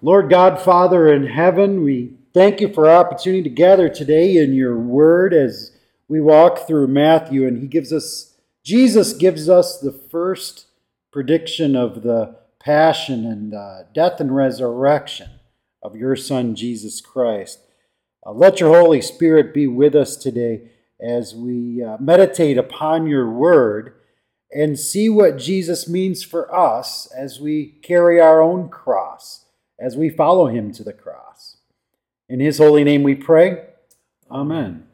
Lord God, Father in heaven, we thank you for our opportunity to gather today in your word as we walk through Matthew, and Jesus gives us the first prediction of the passion and death and resurrection of your Son, Jesus Christ. Let your Holy Spirit be with us today as we meditate upon your word and see what Jesus means for us as we carry our own cross, as we follow him to the cross. In his holy name we pray. Amen.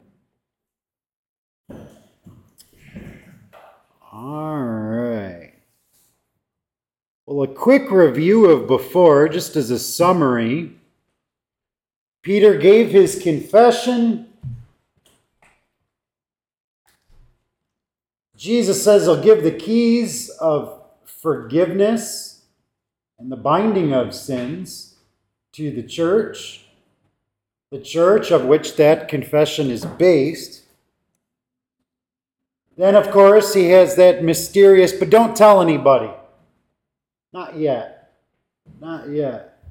All right. Well, a quick review of before, just as a summary. Peter gave his confession. Jesus says he'll give the keys of forgiveness and the binding of sins to the church of which that confession is based. Then, of course, he has that mysterious, but don't tell anybody. Not yet. Not yet.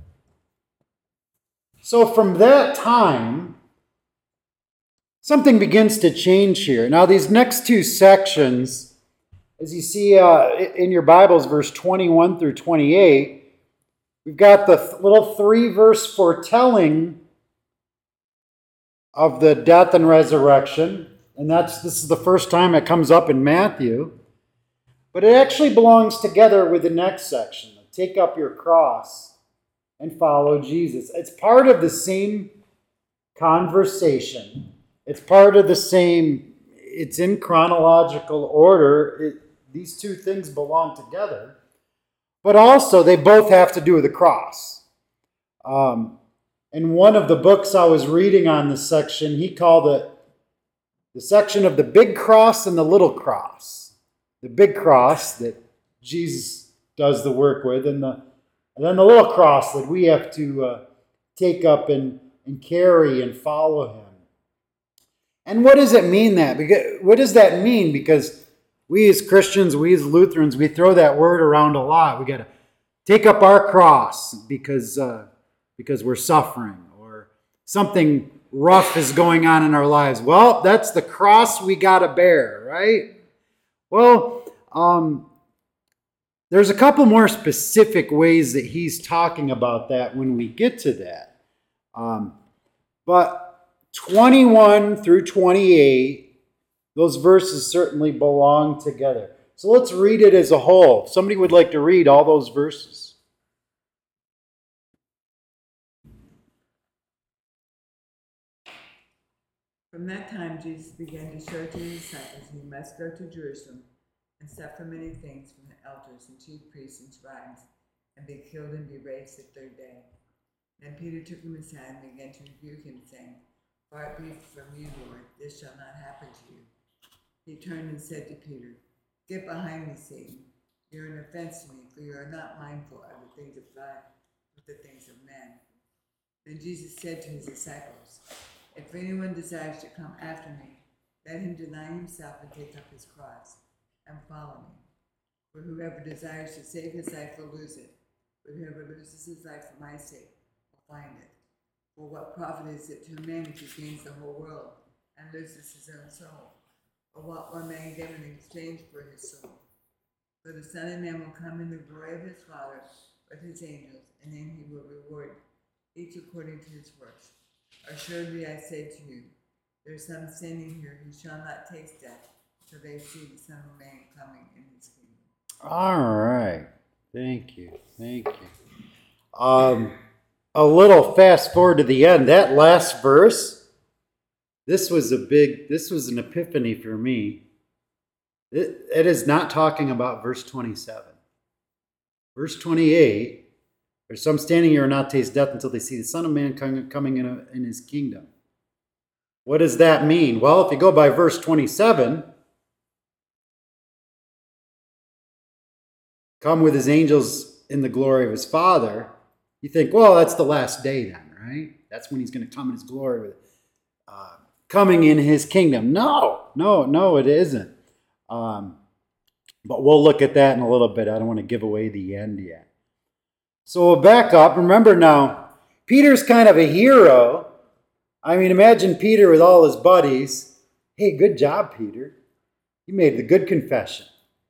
So from that time, something begins to change here. Now, these next two sections, as you see in your Bibles, verse 21 through 28, we've got the little 3-verse foretelling of the death and resurrection. And this is the first time it comes up in Matthew. But it actually belongs together with the next section. Take up your cross and follow Jesus. It's part of the same conversation. It's part of the same, it's in chronological order. These two things belong together. But also, they both have to do with the cross. In one of the books I was reading on this section, he called it the section of the big cross and the little cross. The big cross that Jesus does the work with, and then the little cross that we have to take up and carry and follow him. And what does it mean that? What does that mean? Because we as Christians, we as Lutherans, we throw that word around a lot. We got to take up our cross because we're suffering or something rough is going on in our lives. Well, that's the cross we got to bear, right? Well, there's a couple more specific ways that he's talking about that when we get to that. But 21 through 28, those verses certainly belong together. So let's read it as a whole. If somebody would like to read all those verses. From that time, Jesus began to show to his disciples he must go to Jerusalem and suffer many things from the elders and chief priests and scribes, and be killed and be raised the third day. Then Peter took him aside and began to rebuke him, saying, "Far be from you, Lord, this shall not happen to you." He turned and said to Peter, "Get behind me, Satan. You are an offense to me, for you are not mindful of the things of God, but the things of men." Then Jesus said to his disciples, "If anyone desires to come after me, let him deny himself and take up his cross and follow me. For whoever desires to save his life will lose it, but whoever loses his life for my sake will find it. For what profit is it to a man if he gains the whole world and loses his own soul? Or what will a man give in exchange for his soul? For the Son of Man will come in the glory of his Father with his angels, and then he will reward each according to his works. Assuredly I say to you, there are some standing here who shall not taste death till they see the Son of Man coming in his kingdom." All right. Thank you. A little fast forward to the end. That last verse, this was an epiphany for me. It is not talking about verse 27. Verse 28, there's some standing here who will not taste death until they see the Son of Man coming in his kingdom. What does that mean? Well, if you go by verse 27, come with his angels in the glory of his Father, you think, well, that's the last day then, right? That's when he's going to come in his glory with coming in his kingdom. No, it isn't. But we'll look at that in a little bit. I don't want to give away the end yet. So we'll back up. Remember now, Peter's kind of a hero. I mean, imagine Peter with all his buddies. Hey, good job, Peter. You made the good confession.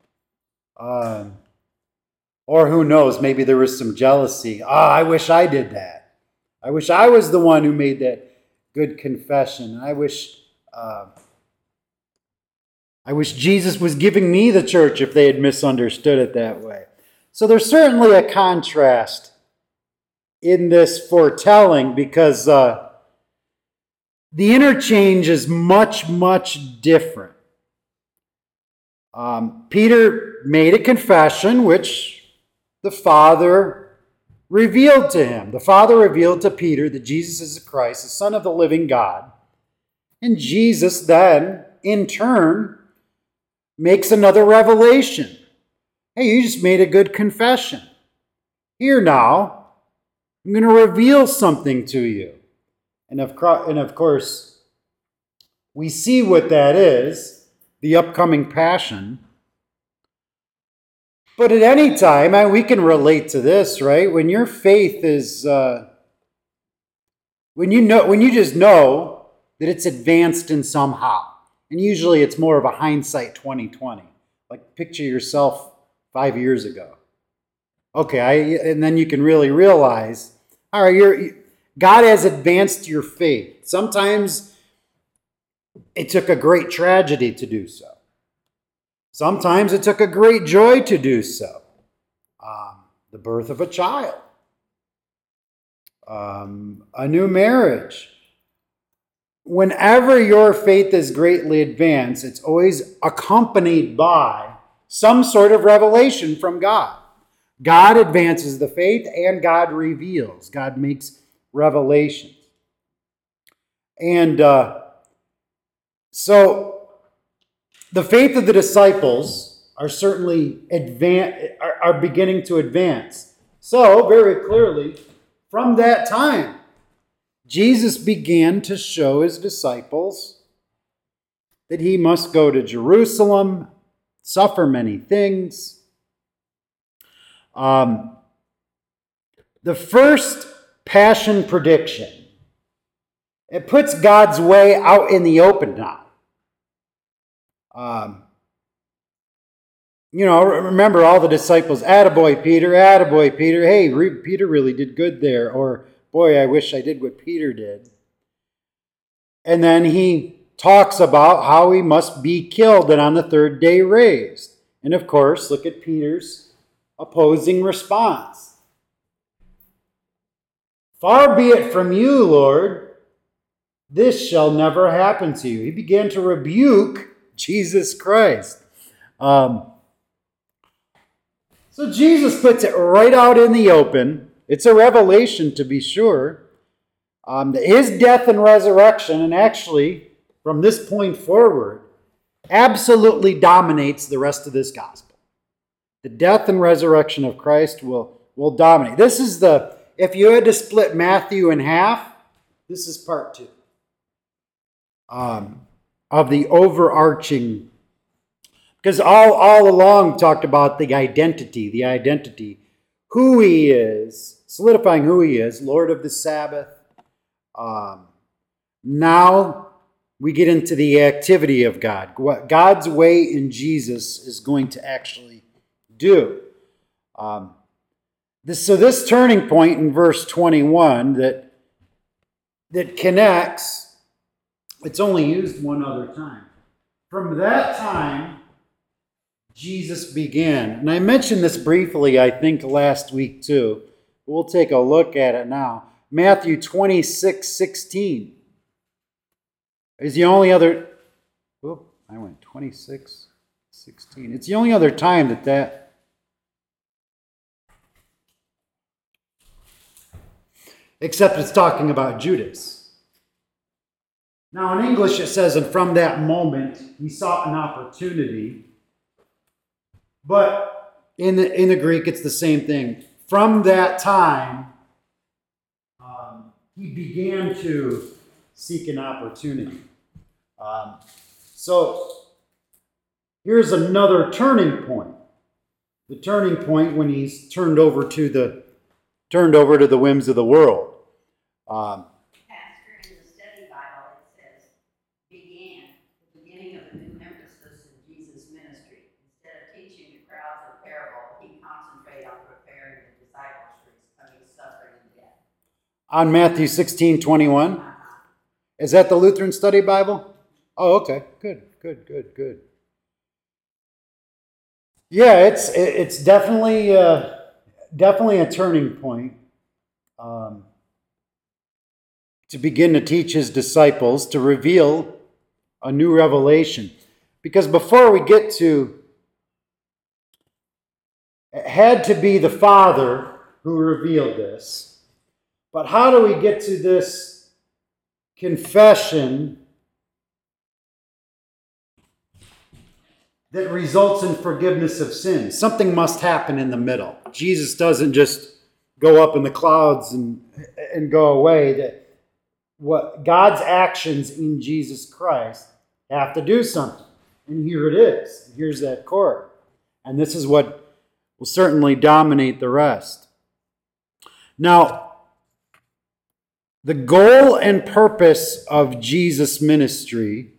Or who knows, maybe there was some jealousy. I wish I did that. I wish I was the one who made that good confession. I wish Jesus was giving me the church if they had misunderstood it that way. So there's certainly a contrast in this foretelling because the interchange is much, much different. Peter made a confession which the Father revealed to him. The Father revealed to Peter that Jesus is the Christ, the Son of the living God. And Jesus then, in turn, makes another revelation. Hey, you just made a good confession. Here now, I'm going to reveal something to you. And of course, we see what that is, the upcoming passion. But at any time, we can relate to this, right? When your faith is, when you just know that it's advanced in somehow, and usually it's more of a hindsight 2020. Like picture yourself 5 years ago. Okay, and then you can really realize, all right, God has advanced your faith. Sometimes it took a great tragedy to do so. Sometimes it took a great joy to do so. The birth of a child. A new marriage. Whenever your faith is greatly advanced, it's always accompanied by some sort of revelation from God. God advances the faith and God reveals. God makes revelations. And so the faith of the disciples are certainly are beginning to advance. So, very clearly, from that time, Jesus began to show his disciples that he must go to Jerusalem, suffer many things. The first passion prediction, it puts God's way out in the open now. Remember all the disciples, attaboy Peter, hey, Peter really did good there, or boy, I wish I did what Peter did. And then he talks about how he must be killed and on the third day raised. And of course, look at Peter's opposing response. Far be it from you, Lord, this shall never happen to you. He began to rebuke Jesus Christ. So Jesus puts it right out in the open. It's a revelation, to be sure. His death and resurrection, and actually, from this point forward, absolutely dominates the rest of this gospel. The death and resurrection of Christ will dominate. This is if you had to split Matthew in half, this is part 2 of the overarching. Because all along talked about the identity, who he is, solidifying who he is, Lord of the Sabbath. Now we get into the activity of God, what God's way in Jesus is going to actually do. This turning point in verse 21 that connects, it's only used one other time. From that time, Jesus began. And I mentioned this briefly, I think, last week too. We'll take a look at it now. Matthew 26:16 is the only other... I went 26:16. It's the only other time that... Except it's talking about Judas. Now in English it says, and from that moment he sought an opportunity. But in the Greek, it's the same thing. From that time, he began to seek an opportunity. So here's another turning point. The turning point when he's turned over to turned over to the whims of the world. Pastor, in the study Bible, it says, began, the beginning of a new emphasis in Jesus' ministry. Instead of teaching the crowds a parable, he concentrated on preparing the disciples for his coming suffering and death. On Matthew 16:21. Is that the Lutheran Study Bible? Oh, okay. Good. Yeah, it's definitely a turning point to begin to teach his disciples, to reveal a new revelation. Because before we get to, it had to be the Father who revealed this. But how do we get to this confession that results in forgiveness of sins? Something must happen in the middle. Jesus doesn't just go up in the clouds and go away. That what God's actions in Jesus Christ have to do something. And here it is. Here's that chord. And this is what will certainly dominate the rest. Now, the goal and purpose of Jesus' ministry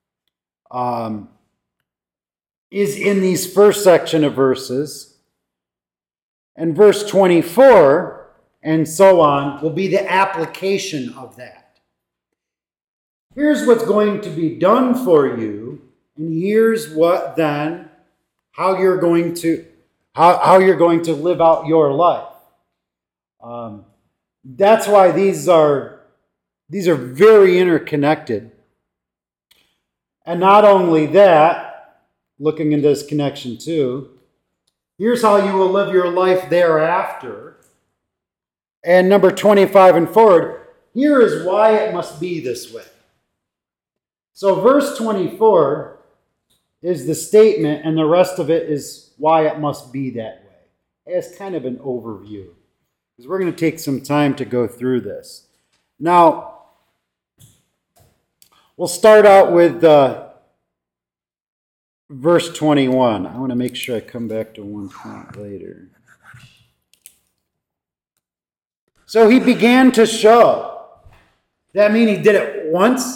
is in these first section of verses. And verse 24 and so on will be the application of that. Here's what's going to be done for you, and here's what then, how you're going to live out your life. That's why these are very interconnected. And not only that, looking into this connection too, here's how you will live your life thereafter. And number 25 and forward, here is why it must be this way. So verse 24 is the statement, and the rest of it is why it must be that way. As kind of an overview. Because we're going to take some time to go through this. Now, we'll start out with verse 21. I want to make sure I come back to one point later. So he began to show. Does that mean he did it once?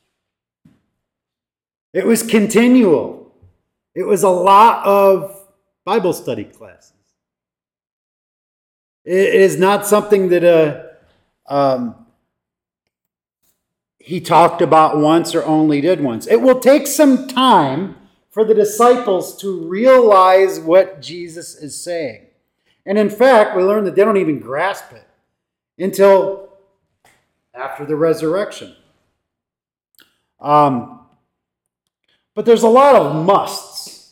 It was continual. It was a lot of Bible study classes. It is not something that he talked about once or only did once. It will take some time for the disciples to realize what Jesus is saying. And in fact, we learn that they don't even grasp it until after the resurrection. But there's a lot of musts.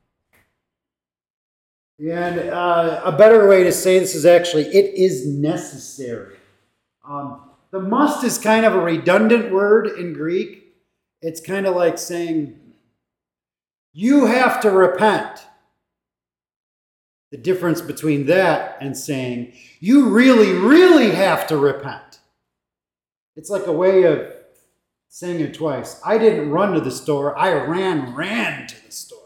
And a better way to say this is actually, it is necessary. The must is kind of a redundant word in Greek. It's kind of like saying, you have to repent. The difference between that and saying, you really, really have to repent. It's like a way of saying it twice. I didn't run to the store. I ran to the store.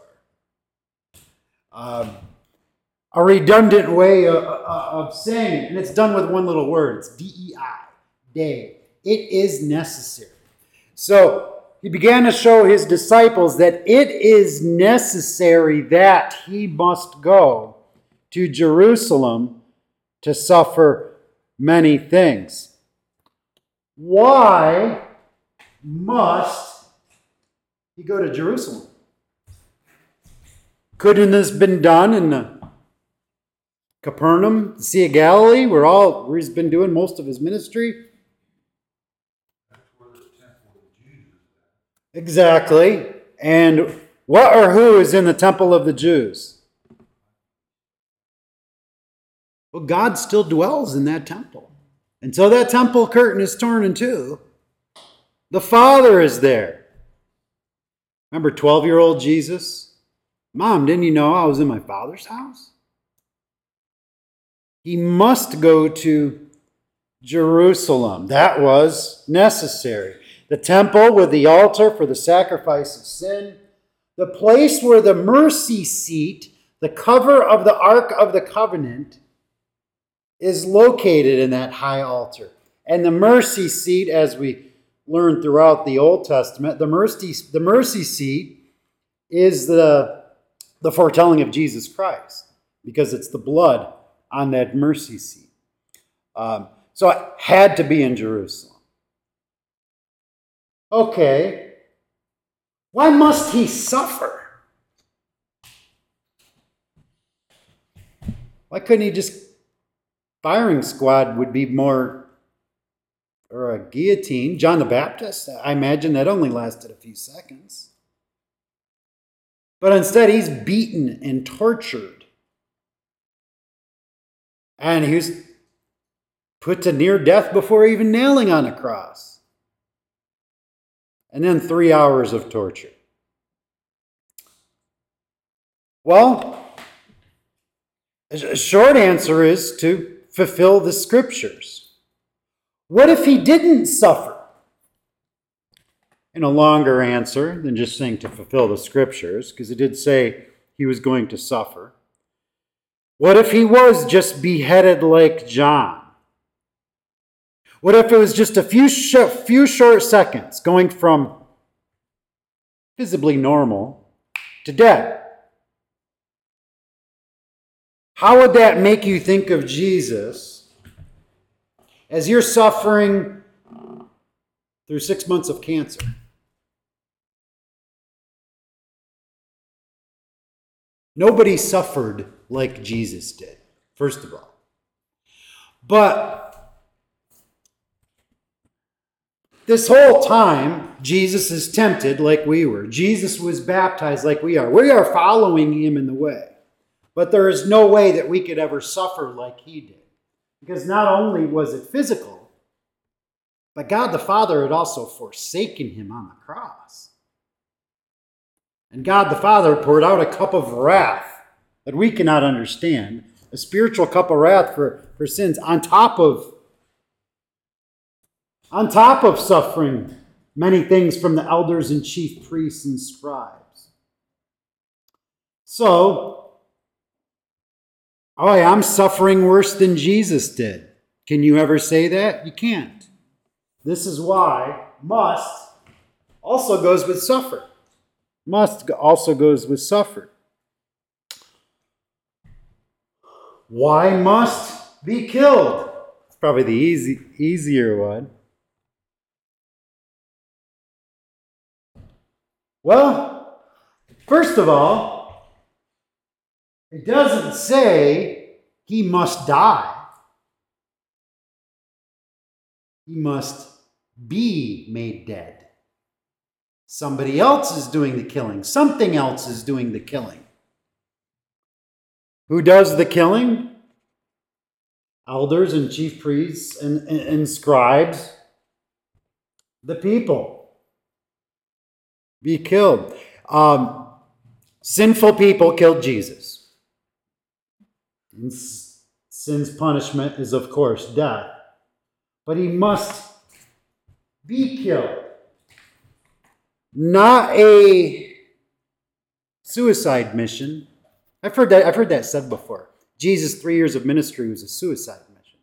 A redundant way of saying it. And it's done with one little word. It's D-E-I. Day. It is necessary. So he began to show his disciples that it is necessary that he must go to Jerusalem to suffer many things. Why must he go to Jerusalem? Couldn't this been done in Capernaum, the Sea of Galilee, where he's been doing most of his ministry? That's where the temple of Jesus is. Exactly. And what or who is in the temple of the Jews? Well, God still dwells in that temple. Until that temple curtain is torn in two, the Father is there. Remember 12-year-old Jesus? Mom, didn't you know I was in my Father's house? He must go to Jerusalem. That was necessary. The temple with the altar for the sacrifice of sin. The place where the mercy seat, the cover of the Ark of the Covenant, is located in that high altar. And the mercy seat, as we learn throughout the Old Testament, the mercy seat is the foretelling of Jesus Christ, because it's the blood on that mercy seat. So it had to be in Jerusalem. Okay, why must he suffer? Why couldn't he just, firing squad would be more, or a guillotine? John the Baptist, I imagine that only lasted a few seconds. But instead, he's beaten and tortured. And he was put to near death before even nailing on a cross. And then 3 hours of torture. Well, a short answer is to fulfill the scriptures. What if he didn't suffer? And a longer answer than just saying to fulfill the scriptures, because it did say he was going to suffer. What if he was just beheaded like John? What if it was just a few short seconds going from visibly normal to dead? How would that make you think of Jesus as you're suffering through 6 months of cancer? Nobody suffered like Jesus did, first of all. But this whole time, Jesus is tempted like we were. Jesus was baptized like we are. We are following him in the way. But there is no way that we could ever suffer like he did. Because not only was it physical, but God the Father had also forsaken him on the cross. And God the Father poured out a cup of wrath that we cannot understand, a spiritual cup of wrath for sins, on top of suffering many things from the elders and chief priests and scribes. So, I'm suffering worse than Jesus did. Can you ever say that? You can't. This is why must also goes with suffer. Must also goes with suffer. Why must be killed? It's probably the easier one. Well, first of all, it doesn't say he must die. He must be made dead. Somebody else is doing the killing. Something else is doing the killing. Who does the killing? Elders and chief priests and scribes. The people. Be killed. Sinful people killed Jesus. And sin's punishment is, of course, death. But he must be killed. Not a suicide mission. I've heard that said before. Jesus' 3 years of ministry was a suicide mission.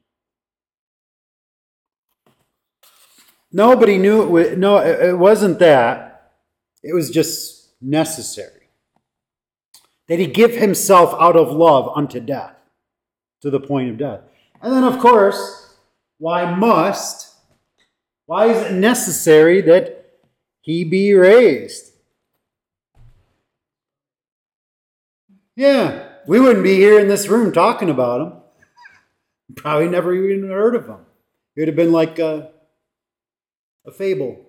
Nobody knew it wasn't that. It was just necessary. That he give himself out of love unto death, to the point of death. And then, of course, why is it necessary that he be raised? Yeah, we wouldn't be here in this room talking about him. Probably never even heard of him. It would have been like a fable.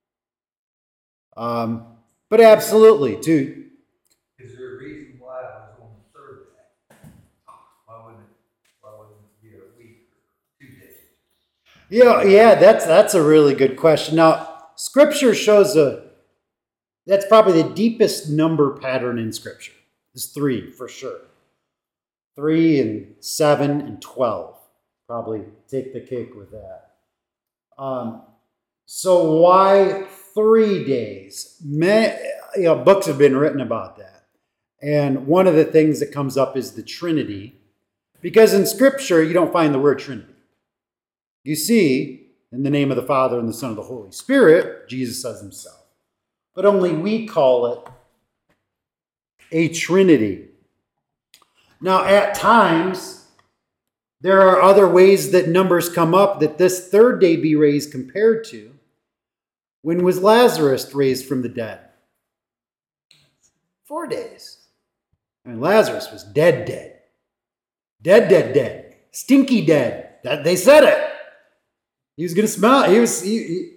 But absolutely, too. Is there a reason why it was on the third day? Why wouldn't it be a week or 2 days? Yeah, that's a really good question. Now, Scripture shows that's probably the deepest number pattern in Scripture. It's 3 for sure. 3 and 7 and 12 probably take the cake with that. So why 3 days? Books have been written about that. And one of the things that comes up is the Trinity. Because in Scripture, you don't find the word Trinity. You see, in the name of the Father and the Son and the Holy Spirit, Jesus says himself. But only we call it a Trinity. Now, at times, there are other ways that numbers come up that this third day be raised compared to. When was Lazarus raised from the dead? 4 days. And Lazarus was dead. Dead. Stinky dead. That, they said it. He was going to smell it.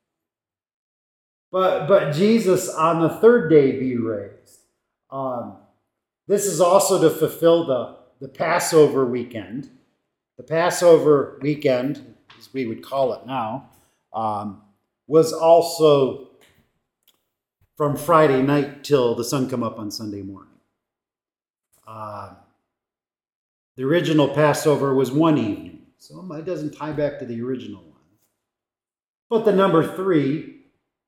But Jesus on the third day be raised. This is also to fulfill the Passover weekend. The Passover weekend, as we would call it now, was also from Friday night till the sun come up on Sunday morning. The original Passover was one evening, so it doesn't tie back to the original one. But the number 3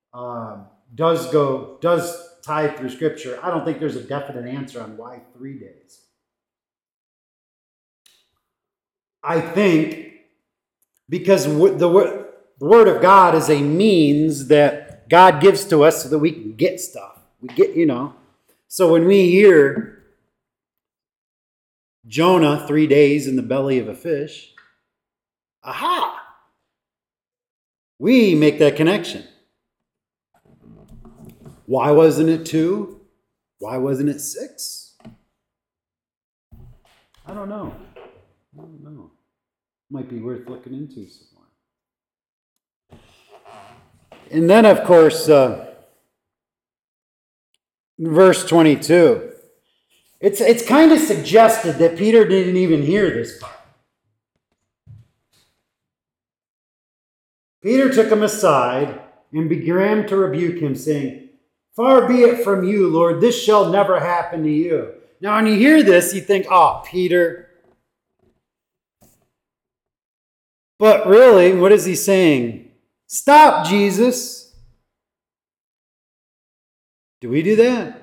does tie through Scripture. I don't think there's a definite answer on why 3 days. I think because the Word of God is a means that God gives to us so that we can get stuff. We get, So when we hear Jonah 3 days in the belly of a fish, aha! We make that connection. Why wasn't it 2? Why wasn't it 6? I don't know. Might be worth looking into some more. And then, of course, verse 22. It's kind of suggested that Peter didn't even hear this part. Peter took him aside and began to rebuke him, saying, "Far be it from you, Lord, this shall never happen to you." Now, when you hear this, you think, "Oh, Peter." But really, what is he saying? Stop, Jesus. Do we do that?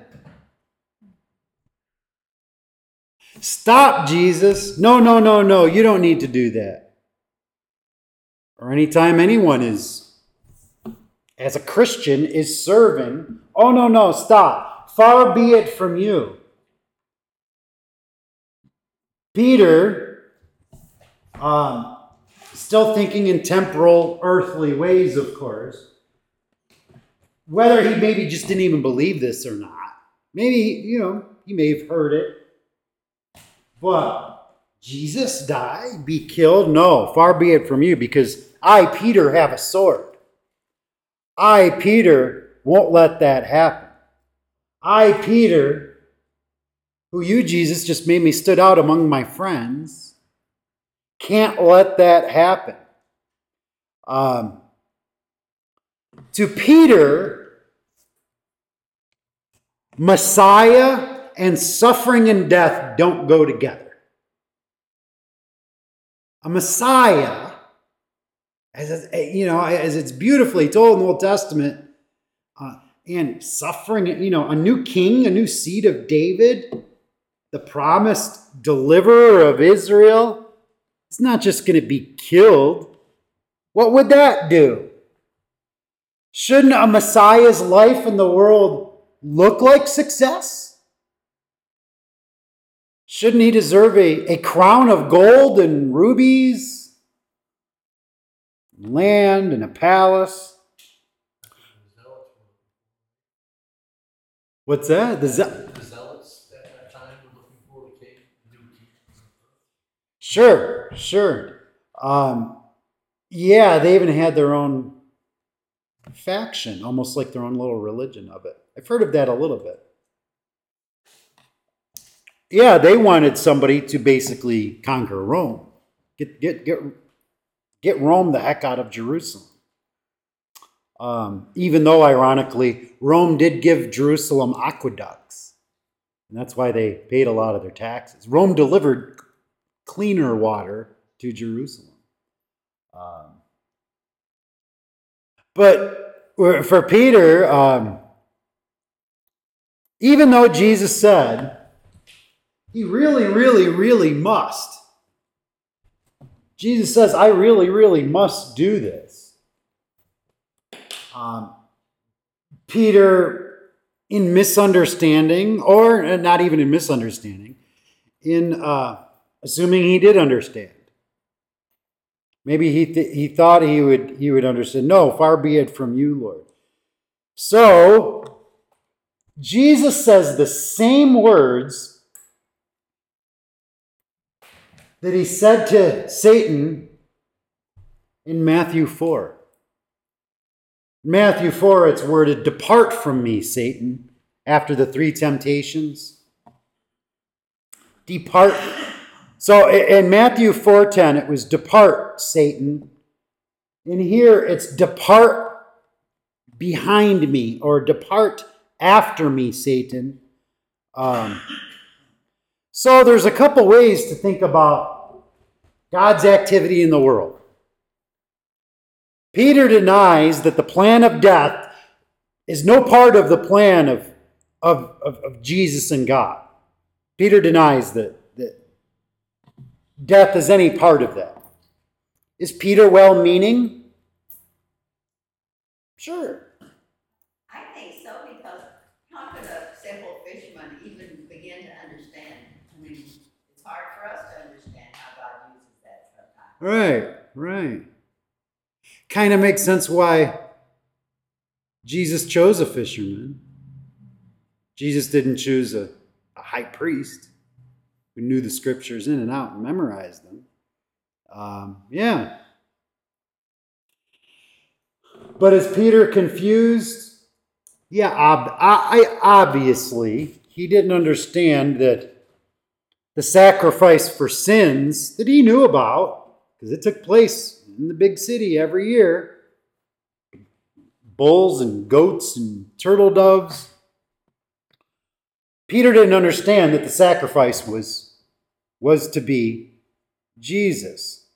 Stop, Jesus. No, you don't need to do that. Or anytime anyone is, as a Christian, is serving, oh, no, stop. Far be it from you. Peter, still thinking in temporal, earthly ways, of course. Whether he maybe just didn't even believe this or not. Maybe, he may have heard it. But Jesus die, be killed? No, far be it from you, because I, Peter, have a sword. I, Peter, won't let that happen. I, Peter, who you, Jesus, just made me stood out among my friends, can't let that happen. To Peter, Messiah and suffering and death don't go together. A Messiah, as it's beautifully told in the Old Testament, and suffering, a new king, a new seed of David, the promised deliverer of Israel, it's not just going to be killed. What would that do? Shouldn't a Messiah's life in the world look like success? Shouldn't he deserve a crown of gold and rubies, land and a palace? What's that? The zealots at that time were looking for a king, a new king. Sure. Yeah, they even had their own faction, almost like their own little religion of it. I've heard of that a little bit. Yeah, they wanted somebody to basically conquer Rome. Get Rome the heck out of Jerusalem. Even though, ironically, Rome did give Jerusalem aqueducts. And that's why they paid a lot of their taxes. Rome delivered cleaner water to Jerusalem. But for Peter, even though Jesus said, he really, really, really must Jesus says, I really, really must do this. Peter, in misunderstanding, or not even in misunderstanding, in assuming he did understand. Maybe he thought he would understand. No, far be it from you, Lord. So, Jesus says the same words that he said to Satan in Matthew 4. In Matthew 4, it's worded, depart from me, Satan, after the 3 temptations. Depart. So in Matthew 4:10, it was depart, Satan. In here, it's depart behind me, or depart after me, Satan. So there's a couple ways to think about God's activity in the world. Peter denies that the plan of death is no part of the plan of Jesus and God. Peter denies that death is any part of that. Is Peter well-meaning? Sure. I think so, because how could a simple fisherman even begin to understand? I mean, it's hard for us to understand how God uses that sometimes. Right. Kind of makes sense why Jesus chose a fisherman. Jesus didn't choose a high priest who knew the scriptures in and out and memorized them. But is Peter confused? Yeah, obviously. He didn't understand that the sacrifice for sins that he knew about, because it took place in the big city every year, bulls and goats and turtle doves. Peter didn't understand that the sacrifice was to be Jesus.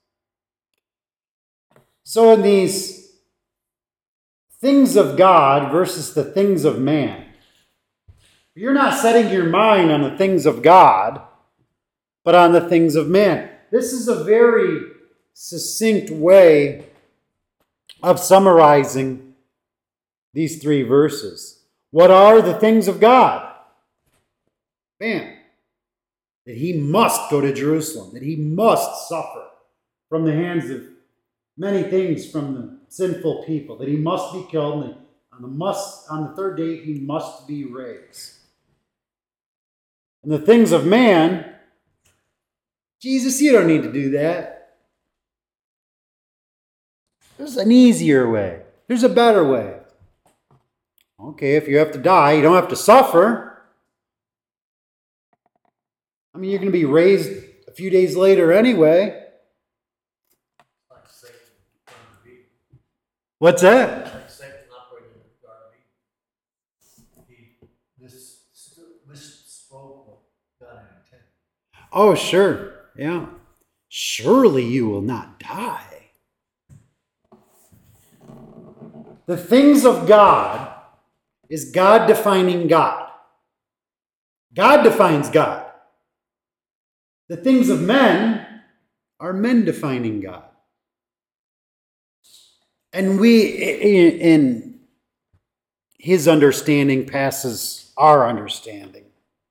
So in these things of God versus the things of man, you're not setting your mind on the things of God, but on the things of man. This is a very succinct way of summarizing these 3 verses. What are the things of God? Bam. That he must go to Jerusalem, that he must suffer from the hands of many things from the sinful people, that he must be killed, and on the 3rd day he must be raised. And the things of man, Jesus, you don't need to do that. There's an easier way. There's a better way. Okay, if you have to die, you don't have to suffer. I mean, you're going to be raised a few days later anyway. Like Satan in Garden of Eden. What's that? Like Satan operated in the Garden of Eden. This spoke what God had intended. Oh, sure. Yeah. Surely you will not die. The things of God is God defining God. God defines God. The things of men are men defining God. And in his understanding passes our understanding.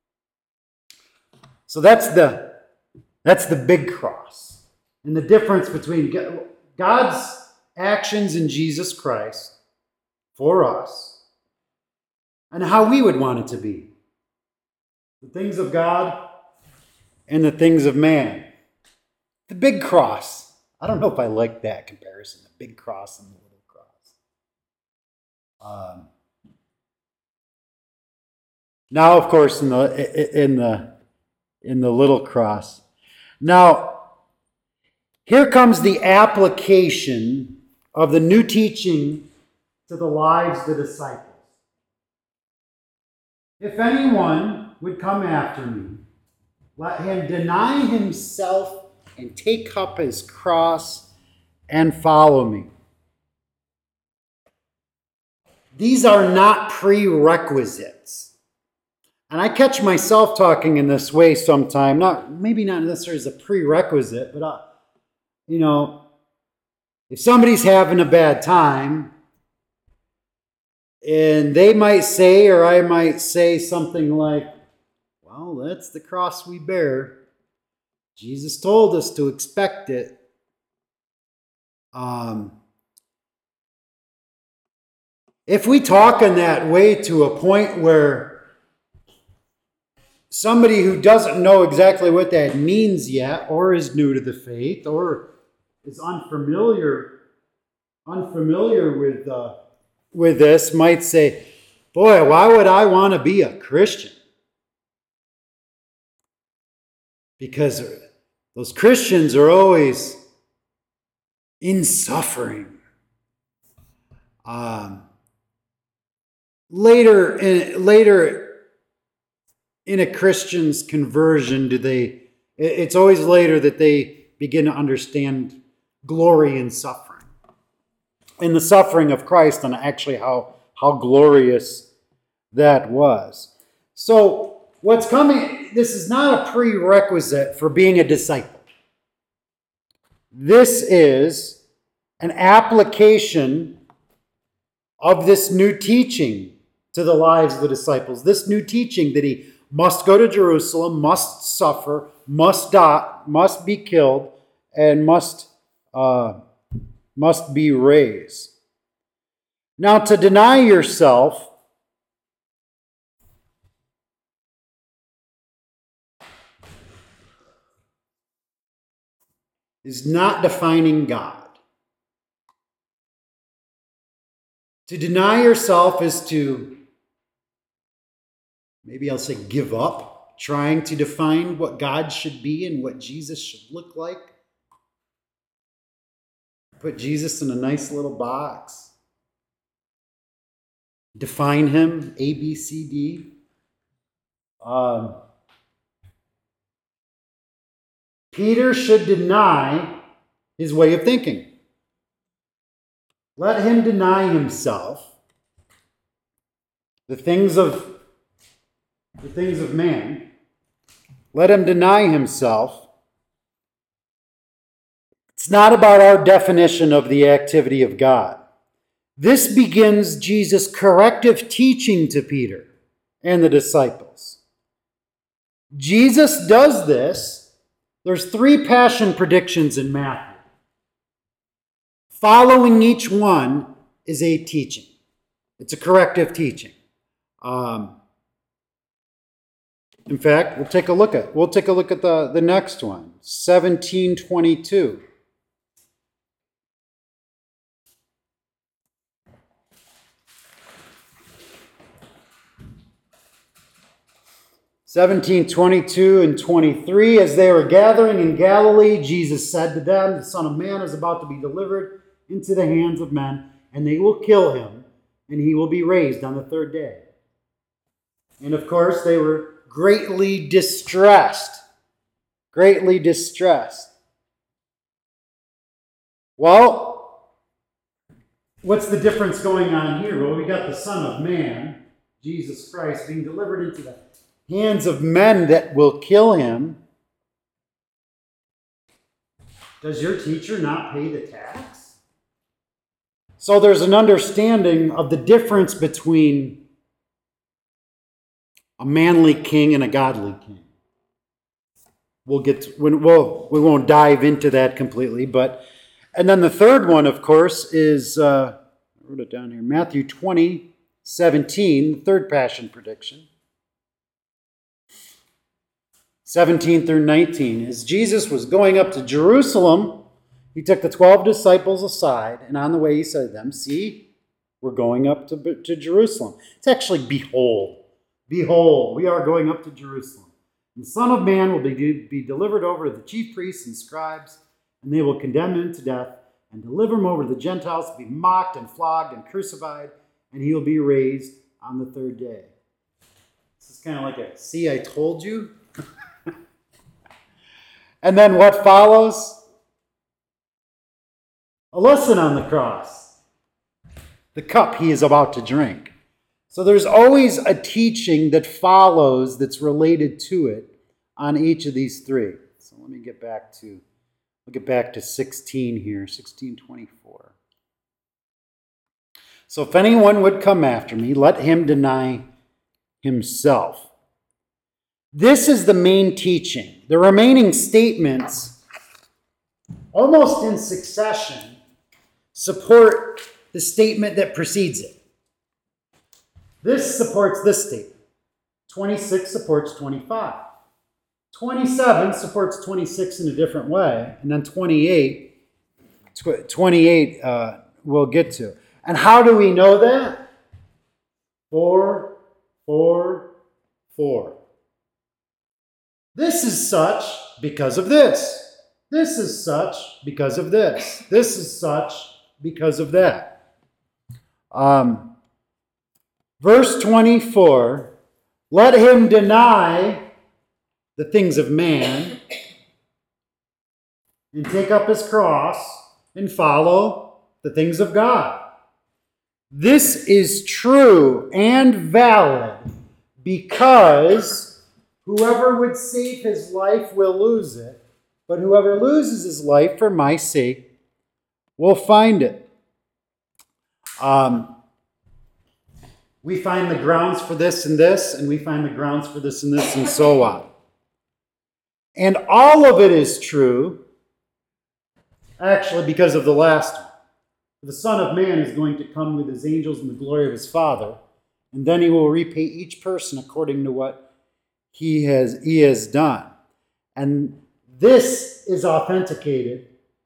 So that's the big cross. And the difference between God's actions in Jesus Christ for us and how we would want it to be. The things of God and the things of man. The big cross. I don't know if I like that comparison, the big cross and the little cross. Now, of course, in the little cross. Now, here comes the application of the new teaching to the lives of the disciples. If anyone would come after me, let him deny himself and take up his cross and follow me. These are not prerequisites. And I catch myself talking in this way sometime, maybe not necessarily as a prerequisite, but you know, if somebody's having a bad time, and they might say, or I might say something like, well, that's the cross we bear. Jesus told us to expect it. If we talk in that way to a point where somebody who doesn't know exactly what that means yet, or is new to the faith, or is unfamiliar with this, might say, boy, why would I want to be a Christian? Because those Christians are always in suffering. Later in a Christian's conversion, it's always later that they begin to understand glory in suffering. In the suffering of Christ, and actually how glorious that was. So what's coming, this is not a prerequisite for being a disciple. This is an application of this new teaching to the lives of the disciples. This new teaching that he must go to Jerusalem, must suffer, must die, must be killed, and must be raised. Now, to deny yourself is not defining God. To deny yourself is to, maybe I'll say, give up trying to define what God should be and what Jesus should look like. Put Jesus in a nice little box. Define him, A, B, C, D. Peter should deny his way of thinking. Let him deny himself the things of man. Let him deny himself. It's not about our definition of the activity of God. This begins Jesus' corrective teaching to Peter and the disciples. Jesus does this. There's 3 passion predictions in Matthew. Following each one is a teaching. It's a corrective teaching. In fact, we'll take a look at the next one, 17:22. 17:22 and 23, as they were gathering in Galilee, Jesus said to them, the Son of Man is about to be delivered into the hands of men, and they will kill him, and he will be raised on the 3rd day. And of course, they were greatly distressed. Greatly distressed. Well, what's the difference going on here? Well, we got the Son of Man, Jesus Christ, being delivered into the hands of men that will kill him. Does your teacher not pay the tax? So there's an understanding of the difference between a manly king and a godly king. We won't dive into that completely, and then the third one, of course, is I wrote it down here, Matthew 20:17, the third passion prediction. 17 through 19. As Jesus was going up to Jerusalem, he took the 12 disciples aside, and on the way he said to them, see, we're going up to Jerusalem. It's actually, behold, we are going up to Jerusalem. And the Son of Man will be delivered over to the chief priests and scribes, and they will condemn him to death and deliver him over to the Gentiles to be mocked and flogged and crucified, and he will be raised on the 3rd day. This is kind of like see, I told you. And then what follows? A lesson on the cross. The cup he is about to drink. So there's always a teaching that follows that's related to it on each of these 3. So let me get back to We'll get back to 16 here, 16:24. So if anyone would come after me, let him deny himself. This is the main teaching. The remaining statements, almost in succession, support the statement that precedes it. This supports this statement. 26 supports 25. 27 supports 26 in a different way. And then 28 we'll get to. And how do we know that? 4, 4, 4. This is such because of this. This is such because of this. This is such because of that. Verse 24, let him deny the things of man and take up his cross and follow the things of God. This is true and valid because whoever would save his life will lose it, but whoever loses his life for my sake will find it. We find the grounds for this, and we find the grounds for this, and so on. And all of it is true, actually, because of the last one. The Son of Man is going to come with his angels in the glory of his Father, and then he will repay each person according to what he has done. And this is authenticated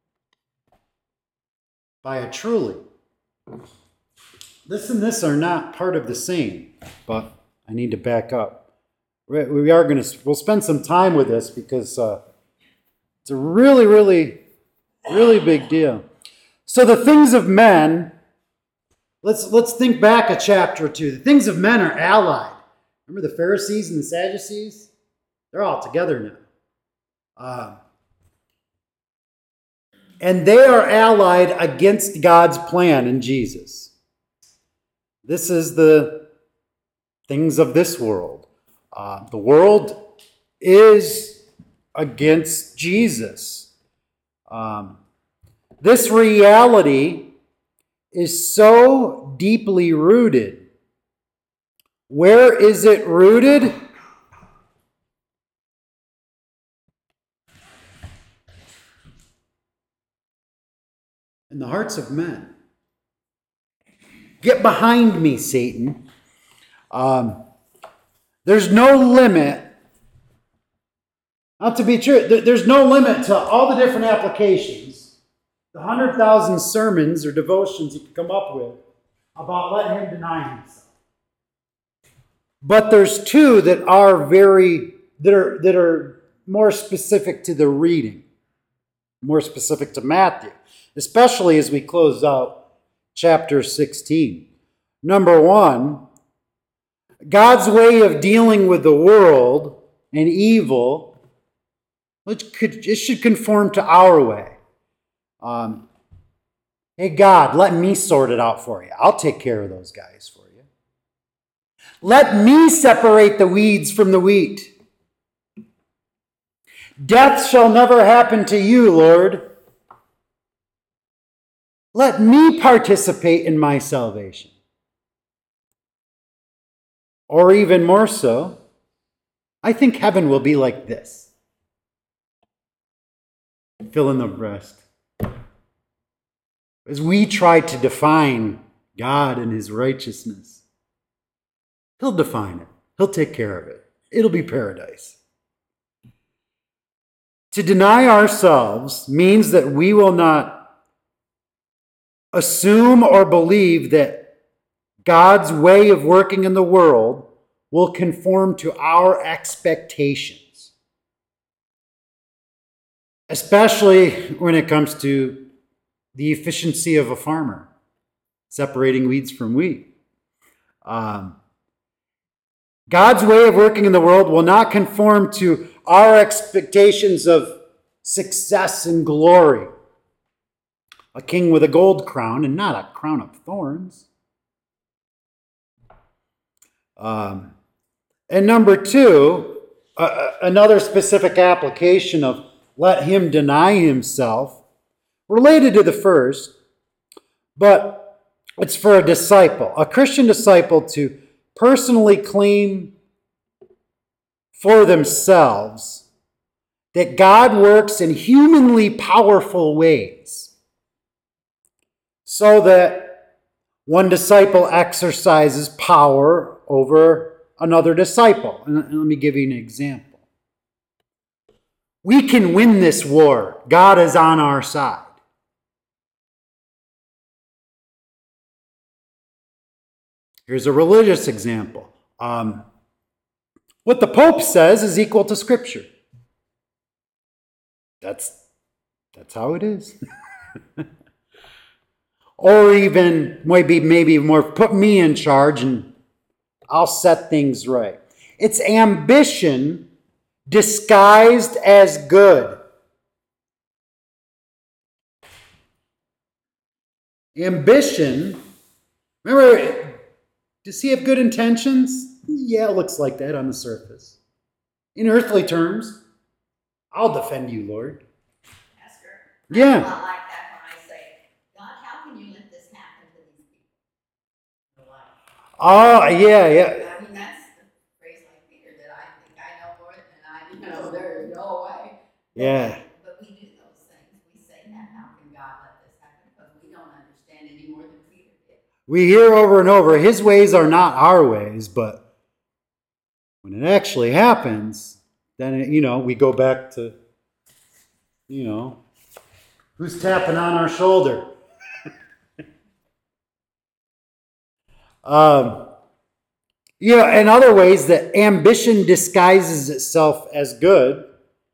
by a truly. This and this are not part of the same, but I need to back up. We'll spend some time with this because it's a really, really, really big deal. So the things of men, let's think back a chapter or two. The things of men are allied. Remember the Pharisees and the Sadducees? They're all together now. And they are allied against God's plan in Jesus. This is the things of this world. The world is against Jesus. This reality is so deeply rooted. Where is it rooted? In the hearts of men. Get behind me, Satan. There's no limit. Not to be true, there's no limit to all the different applications, the 100,000 sermons or devotions you can come up with about letting him deny himself. But there's two that are that are more specific to the reading, more specific to Matthew, especially as we close out chapter 16. Number one, God's way of dealing with the world and evil, it should conform to our way. Hey, God, let me sort it out for you. I'll take care of those guys for you. Let me separate the weeds from the wheat. Death shall never happen to you, Lord. Let me participate in my salvation. Or even more so, I think heaven will be like this. Fill in the rest. As we try to define God and his righteousness, he'll define it. He'll take care of it. It'll be paradise. To deny ourselves means that we will not assume or believe that God's way of working in the world will conform to our expectations. Especially when it comes to the efficiency of a farmer, separating weeds from wheat. God's way of working in the world will not conform to our expectations of success and glory. A king with a gold crown and not a crown of thorns. And number two, another specific application of let him deny himself, related to the first, but it's for a disciple, a Christian disciple, to personally claim for themselves that God works in humanly powerful ways, so that one disciple exercises power over another disciple. And let me give you an example. We can win this war. God is on our side. Here's a religious example. What the Pope says is equal to Scripture. That's how it is. Or even maybe more, put me in charge and I'll set things right. It's ambition disguised as good. Ambition, remember, does he have good intentions? Yeah, it looks like that on the surface. In earthly terms, I'll defend you, Lord. Pastor, Yeah. I'm a lot like that when I say, God, how can you let this happen to these people? Oh, yeah. I mean, that's the phrase like Peter that I think I know more than there's no way. Yeah. But we do those things. We say that, how can God let this happen? Because we don't understand any more than Peter did. We hear over and over, his ways are not our ways, but when it actually happens, then, we go back to, who's tapping on our shoulder? In other ways that ambition disguises itself as good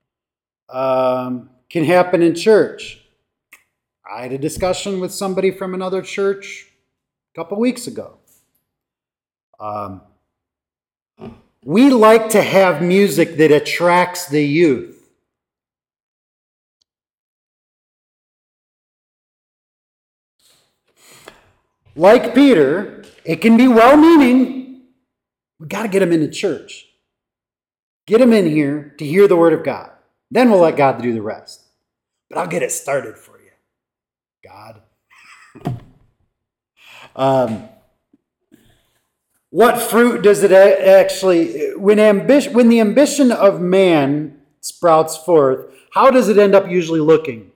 can happen in church. I had a discussion with somebody from another church a couple weeks ago. We like to have music that attracts the youth. Like Peter, it can be well-meaning. We got to get them into church. Get them in here to hear the Word of God. Then we'll let God do the rest. But I'll get it started for you, God. What fruit does it actually, when the ambition of man sprouts forth, how does it end up usually looking?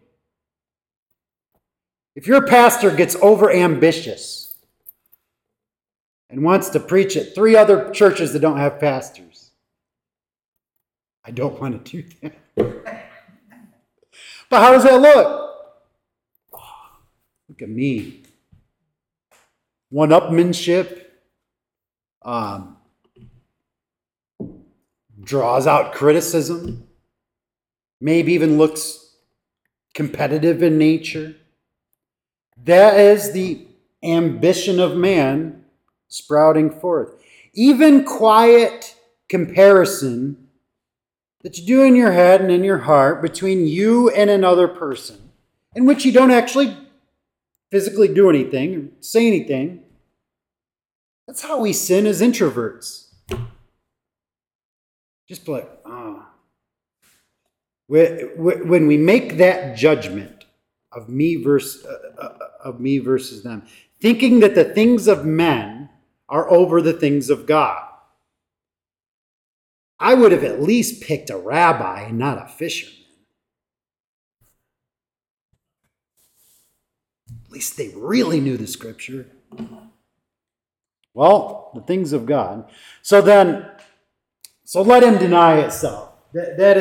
If your pastor gets over-ambitious and wants to preach at 3 other churches that don't have pastors, I don't want to do that. But how does that look? Oh, look at me. One-upmanship. Draws out criticism. Maybe even looks competitive in nature. That is the ambition of man sprouting forth. Even quiet comparison that you do in your head and in your heart between you and another person, in which you don't actually physically do anything or say anything. That's how we sin as introverts. Just like, when we make that judgment of me versus them, thinking that the things of men are over the things of God. I would have at least picked a rabbi and not a fisherman. At least they really knew the Scripture. Well, the things of God. So let him deny itself. That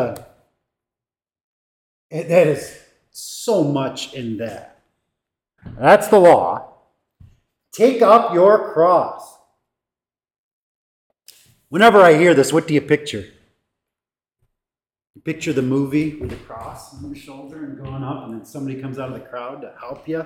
is so much in that. That's the law. Take up your cross. Whenever I hear this, what do you picture? You picture the movie with the cross on your shoulder and going up, and then somebody comes out of the crowd to help you.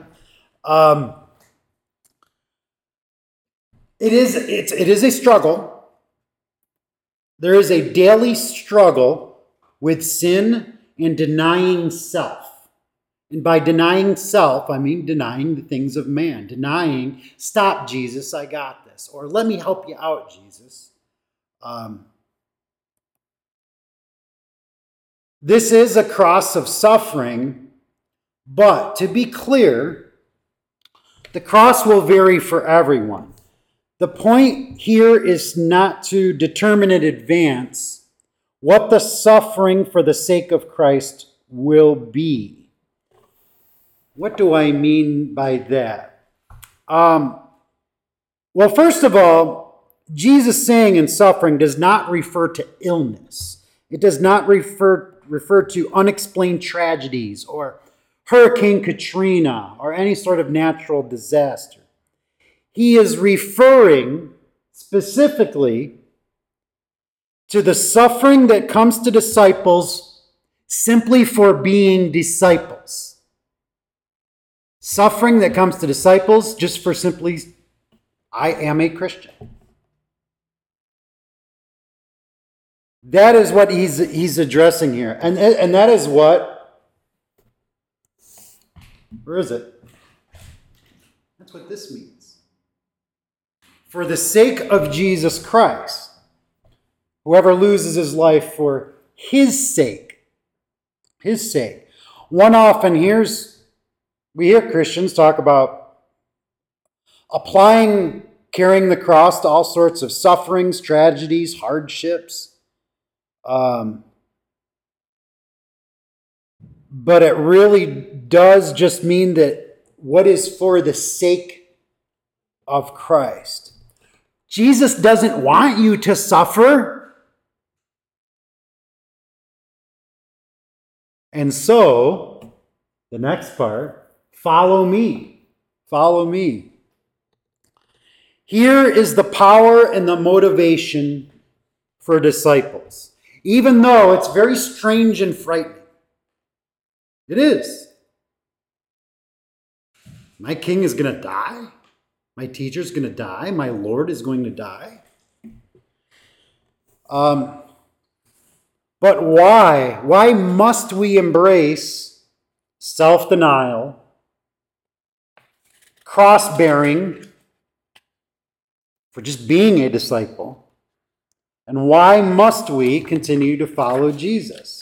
It is a struggle. There is a daily struggle with sin and denying self. And by denying self, I mean denying the things of man. Denying, stop, Jesus, I got this. Or let me help you out, Jesus. This is a cross of suffering, but to be clear, the cross will vary for everyone. The point here is not to determine in advance what the suffering for the sake of Christ will be. What do I mean by that? Well, first of all, Jesus saying in suffering does not refer to illness. It does not refer to unexplained tragedies or Hurricane Katrina or any sort of natural disaster. He is referring specifically to the suffering that comes to disciples simply for being disciples. Suffering that comes to disciples just for simply, I am a Christian. That is what he's addressing here. And that is what, where is it? That's what this means. For the sake of Jesus Christ, whoever loses his life for his sake. One often we hear Christians talk about carrying the cross to all sorts of sufferings, tragedies, hardships. But it really does just mean that what is for the sake of Christ. Jesus doesn't want you to suffer. And so, the next part, follow me. Follow me. Here is the power and the motivation for disciples. Even though it's very strange and frightening. It is. My king is going to die. My teacher is going to die. My Lord is going to die. But why? Why must we embrace self-denial, cross-bearing, for just being a disciple? And why must we continue to follow Jesus?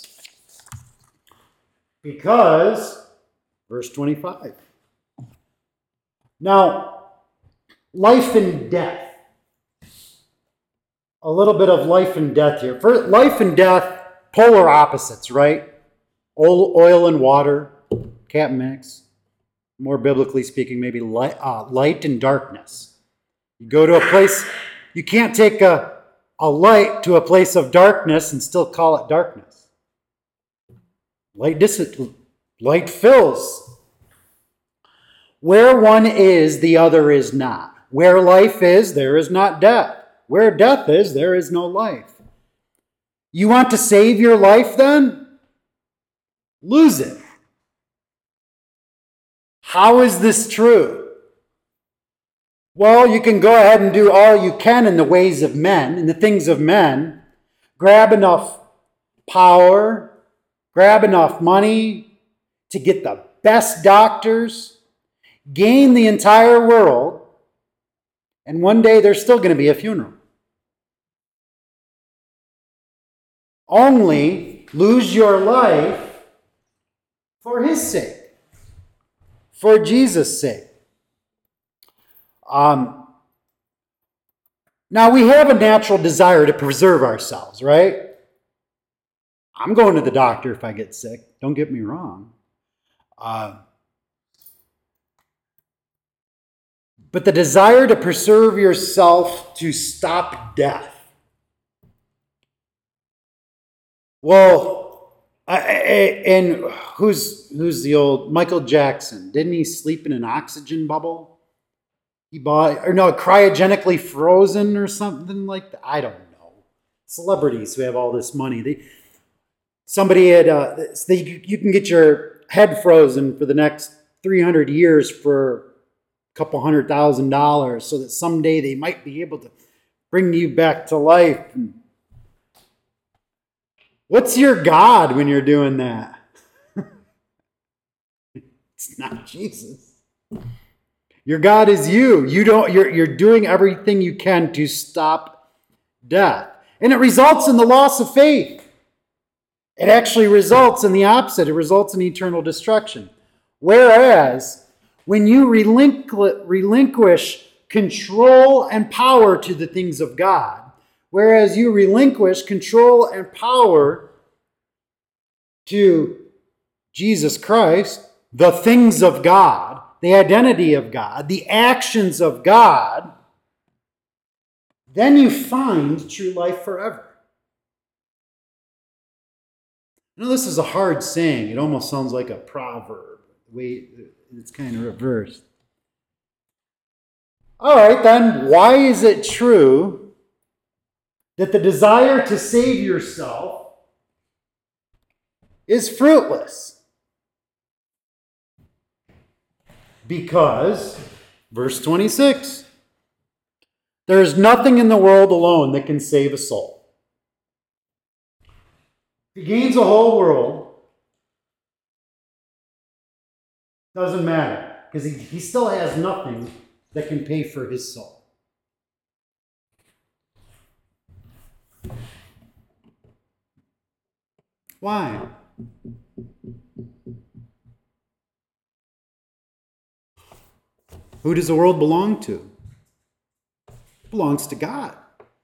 Because, verse 25. Now, life and death. A little bit of life and death here. For life and death, polar opposites, right? Oil and water, can't mix. More biblically speaking, maybe light and darkness. You go to a place, you can't take a light to a place of darkness and still call it darkness. Light fills. Where one is, the other is not. Where life is, there is not death. Where death is, there is no life. You want to save your life then? Lose it. How is this true? Well, you can go ahead and do all you can in the ways of men, in the things of men. Grab enough power, grab enough money to get the best doctors, gain the entire world, and one day there's still going to be a funeral. Only lose your life for his sake, for Jesus' sake. Now we have a natural desire to preserve ourselves, right? I'm going to the doctor if I get sick. Don't get me wrong. But the desire to preserve yourself to stop death. Well, and who's the old Michael Jackson? Didn't he sleep in an oxygen bubble? He bought, or no, cryogenically frozen or something like that. I don't know. Celebrities who have all this money. Somebody had, you can get your head frozen for the next 300 years for $200,000 so that someday they might be able to bring you back to life. What's your God when you're doing that? It's not Jesus. Your God is you. You're doing everything you can to stop death. And it results in the loss of faith. It actually results in the opposite. It results in eternal destruction. Whereas, when you relinquish control and power to the things of God, whereas you relinquish control and power to Jesus Christ, the things of God, the identity of God, the actions of God, then you find true life forever. I know this is a hard saying. It almost sounds like a proverb. The way it's kind of reversed. All right, then, why is it true that the desire to save yourself is fruitless? Because, verse 26, there is nothing in the world alone that can save a soul. If he gains the whole world, doesn't matter, because he still has nothing that can pay for his soul. Why? Who does the world belong to? It belongs to God.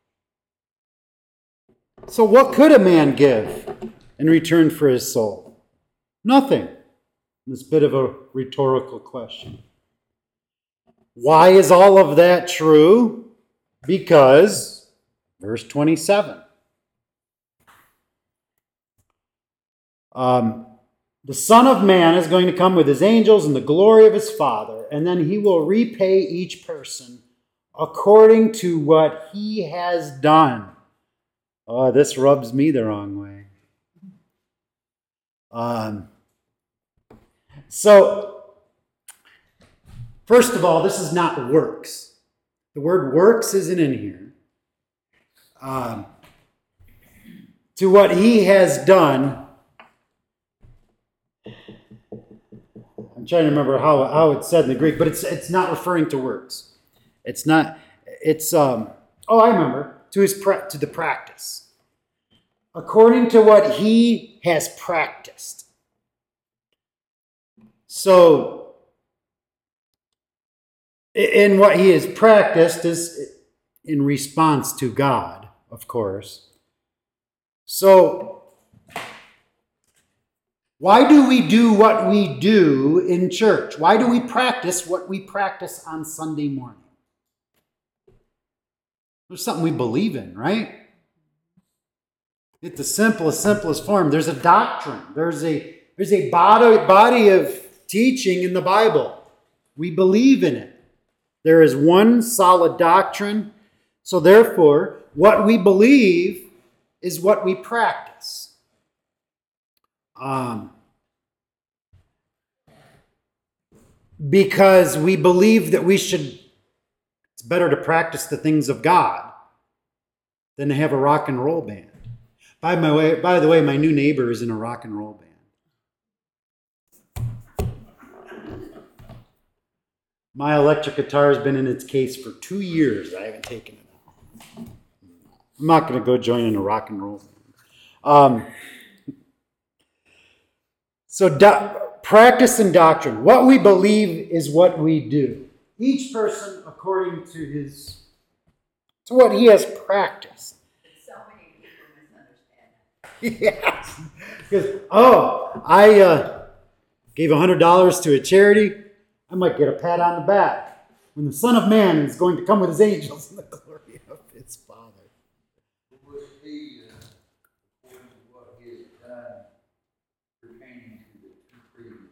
So what could a man give in return for his soul? Nothing. This bit of a rhetorical question. Why is all of that true? Because, verse 27. The Son of Man is going to come with his angels in the glory of his Father, and then he will repay each person according to what he has done. Oh, this rubs me the wrong way. So, first of all, this is not works. The word works isn't in here. To what he has done. I'm trying to remember how it's said in the Greek, but it's not referring to works. It's not. It's I remember, to the practice. According to what he has practiced. So, in what he has practiced is in response to God, of course. So, why do we do what we do in church? Why do we practice what we practice on Sunday morning? There's something we believe in, right? It's the simplest form. There's a doctrine. There's a body of teaching in the Bible. We believe in it. There is one solid doctrine. So therefore, what we believe is what we practice. Because we believe that it's better to practice the things of God than to have a rock and roll band. By the way, my new neighbor is in a rock and roll band. My electric guitar has been in its case for 2 years. I haven't taken it out. I'm not going to go join in a rock and roll band. Practice and doctrine. What we believe is what we do. Each person according to what he has practiced. So many people misunderstand that. Yes. Because, I gave $100 to a charity. I might get a pat on the back when the Son of Man is going to come with his angels in the glory of his Father. Was he, according to what he has done, pertaining to the two previous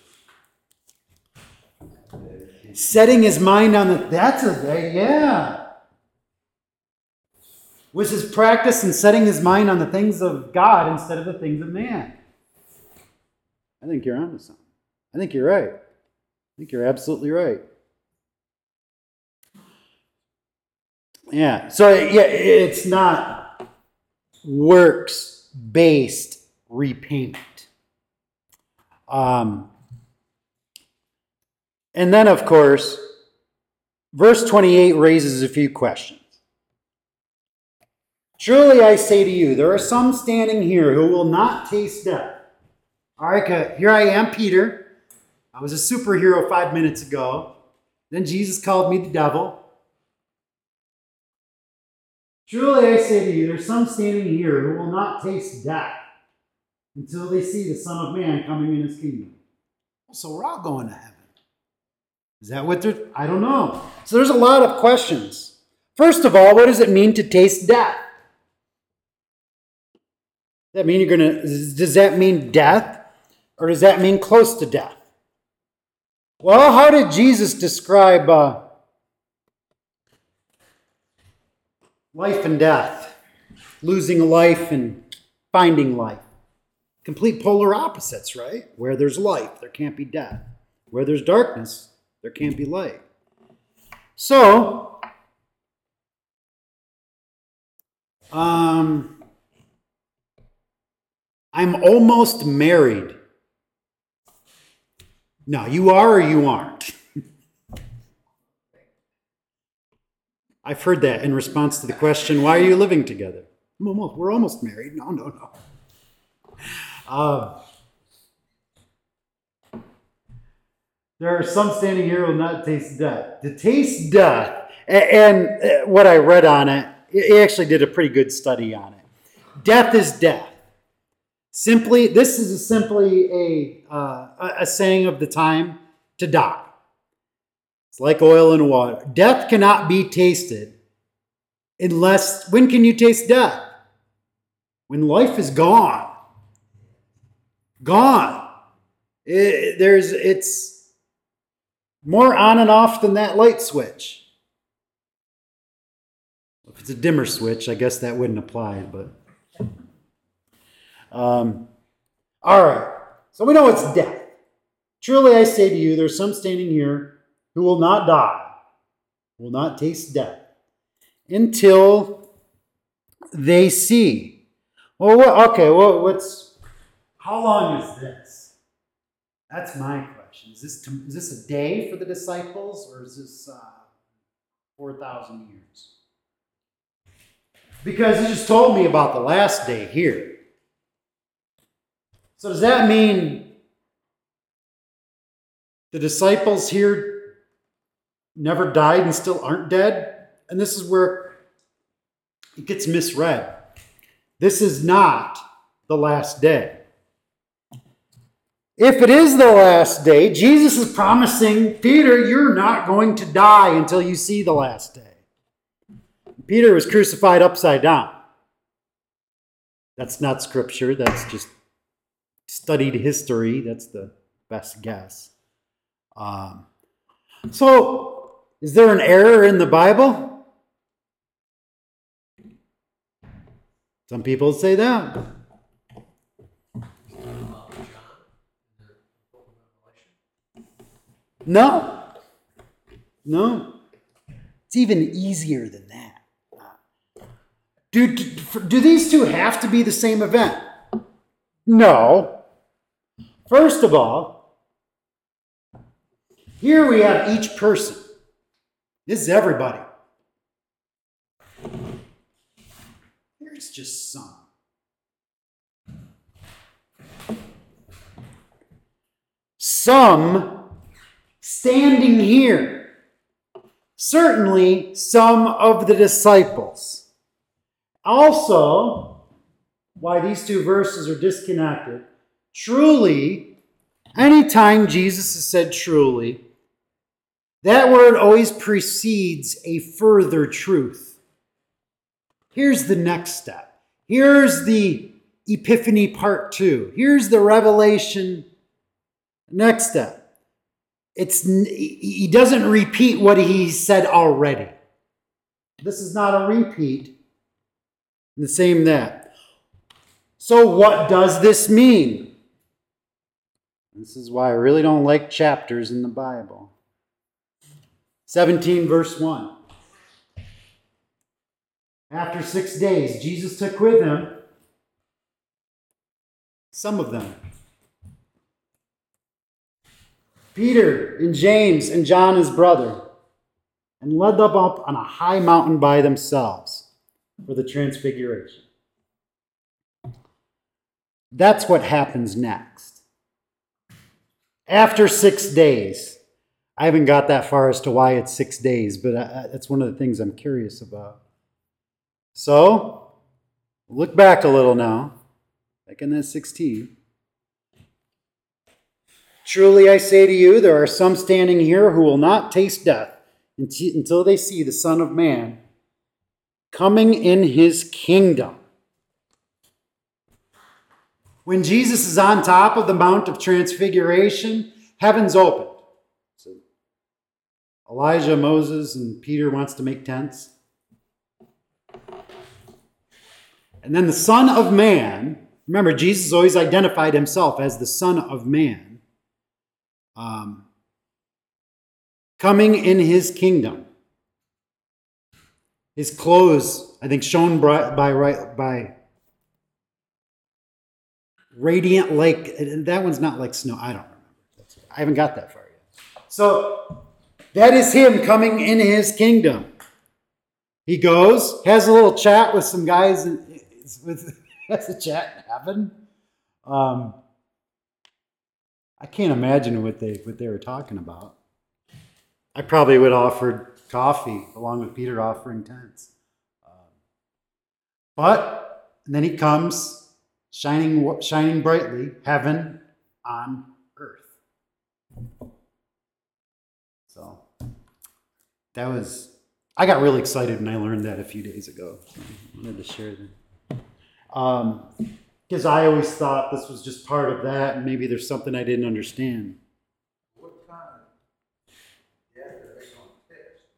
verses? Setting his mind on was his practice in setting his mind on the things of God instead of the things of man. I think you're onto something. I think you're right. I think you're absolutely right. Yeah. So it's not works-based repayment. And then, of course, verse 28 raises a few questions. Truly I say to you, there are some standing here who will not taste death. All right, here I am, Peter. I was a superhero 5 minutes ago. Then Jesus called me the devil. Truly I say to you, there are some standing here who will not taste death until they see the Son of Man coming in his kingdom. So we're all going to heaven. Is that what they're... I don't know. So there's a lot of questions. First of all, what does it mean to taste death? Does that mean does that mean death? Or does that mean close to death? Well, how did Jesus describe life and death? Losing a life and finding life. Complete polar opposites, right? Where there's life, there can't be death. Where there's darkness, there can't be light. So, I'm almost married. No, you are or you aren't. I've heard that in response to the question, why are you living together? We're almost married. No. There are some standing here who will not taste death. To taste death, and what I read on it, he actually did a pretty good study on it. Death is death. This is simply a saying of the time, to die. It's like oil and water. Death cannot be tasted unless, when can you taste death? When life is gone. Gone. It's more on and off than that light switch. If it's a dimmer switch, I guess that wouldn't apply, but... all right, so we know it's death. Truly I say to you, there's some standing here who will not die, will not taste death, until they see. Well, how long is this? That's my question. Is this a day for the disciples, or is this 4,000 years? Because he just told me about the last day here. So does that mean the disciples here never died and still aren't dead? And this is where it gets misread. This is not the last day. If it is the last day, Jesus is promising, Peter, you're not going to die until you see the last day. Peter was crucified upside down. That's not scripture, that's just studied history. That's the best guess. So, is there an error in the Bible? Some people say that. No. It's even easier than that. Do these two have to be the same event? No. First of all, here we have each person. This is everybody. Here's just some. Some standing here. Certainly some of the disciples. Also, why these two verses are disconnected. Truly, anytime Jesus has said truly, that word always precedes a further truth. Here's the next step. Here's the Epiphany part 2. Here's the revelation next step. He doesn't repeat what he said already. This is not a repeat. The same that. So what does this mean? This is why I really don't like chapters in the Bible. 17 verse 1. After 6 days, Jesus took with him some of them. Peter and James and John his brother, and led them up on a high mountain by themselves. for the transfiguration. That's what happens next. After 6 days, I haven't got that far as to why it's 6 days, but that's one of the things I'm curious about. So, look back a little now, back in that 16. Truly I say to you, there are some standing here who will not taste death until they see the Son of Man coming in his kingdom. When Jesus is on top of the Mount of Transfiguration, heaven's opened. So Elijah, Moses, and Peter wants to make tents. And then the Son of Man, remember, Jesus always identified himself as the Son of Man, coming in his kingdom. His clothes, I think, shone by radiant like, that one's not like snow. I don't remember. I haven't got that far yet. So that is him coming in his kingdom. He goes, has a little chat with some guys, has a chat in heaven. I can't imagine what they were talking about. I probably would have offered coffee along with Peter offering tents. But then he comes, shining brightly, heaven on earth. So that was, I got really excited when I learned that a few days ago. I wanted to share that. Because I always thought this was just part of that, and maybe there's something I didn't understand. What kind of death are they going to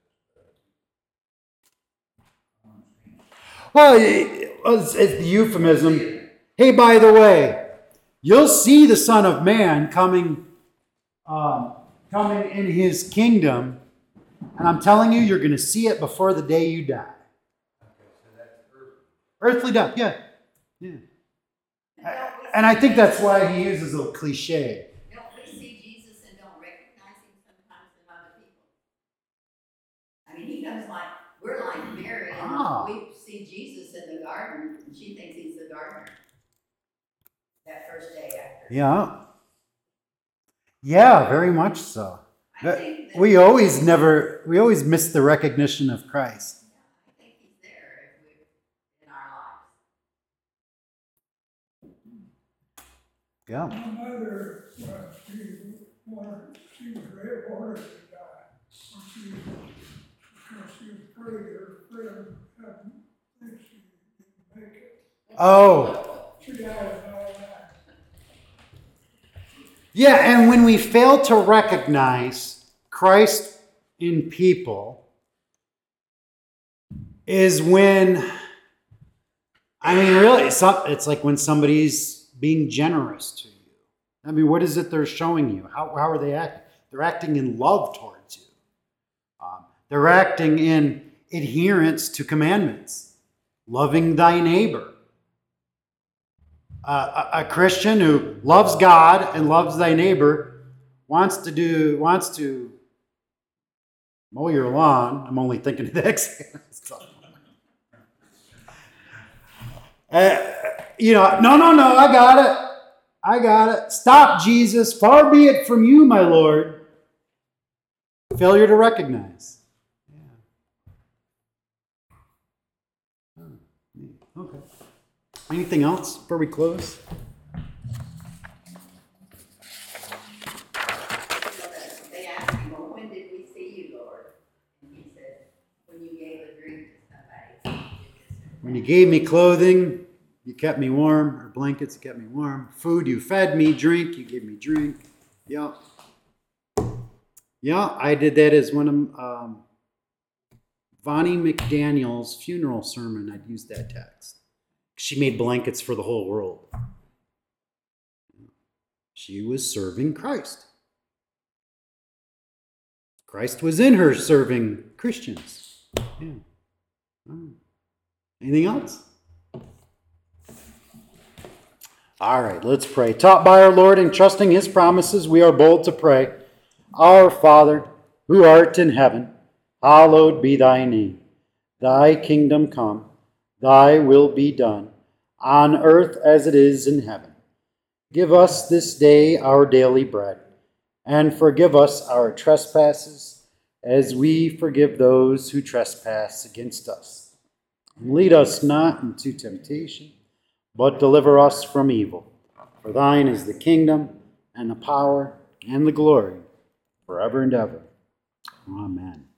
test? Well, it's the euphemism. Hey, by the way, you'll see the Son of Man coming in his kingdom, and I'm telling you, you're going to see it before the day you die. Okay, so that's Earthly death, yeah. And I think that's why he uses a cliche. Don't we see Jesus and don't recognize him sometimes in other people? I mean, he comes like, we're like Mary, and we see Jesus in the garden, and she thinks he's the gardener. That first day after. Yeah. Yeah, very much so. I think that, We always miss the recognition of Christ. I think he's there if we in our lives. Yeah. My mother, she was ordered to die. Because she was afraid her friend didn't think she didn't make it. Oh. She died of all that. Yeah, and when we fail to recognize Christ in people is when, I mean, really, it's like when somebody's being generous to you. I mean, what is it they're showing you? How are they acting? They're acting in love towards you. They're acting in adherence to commandments, loving thy neighbor. A Christian who loves God and loves thy neighbor wants to mow your lawn. I'm only thinking of the example. No, I got it. Stop, Jesus. Far be it from you, my Lord. Failure to recognize. Yeah. Okay. Anything else before we close? They asked him, well, when did we see you, Lord? And he said, when you gave a drink to somebody. When you gave me clothing, you kept me warm, or blankets, you kept me warm. Food, you fed me. Drink, you gave me drink. Yeah. Yeah, I did that as one of Vonnie McDaniel's funeral sermon. I'd used that text. She made blankets for the whole world. She was serving Christ. Christ was in her serving Christians. Yeah. All right. Anything else? All right, let's pray. Taught by our Lord and trusting his promises, we are bold to pray. Our Father, who art in heaven, hallowed be thy name. Thy kingdom come. Thy will be done, on earth as it is in heaven. Give us this day our daily bread, and forgive us our trespasses, as we forgive those who trespass against us. And lead us not into temptation, but deliver us from evil. For thine is the kingdom, and the power, and the glory, forever and ever. Amen.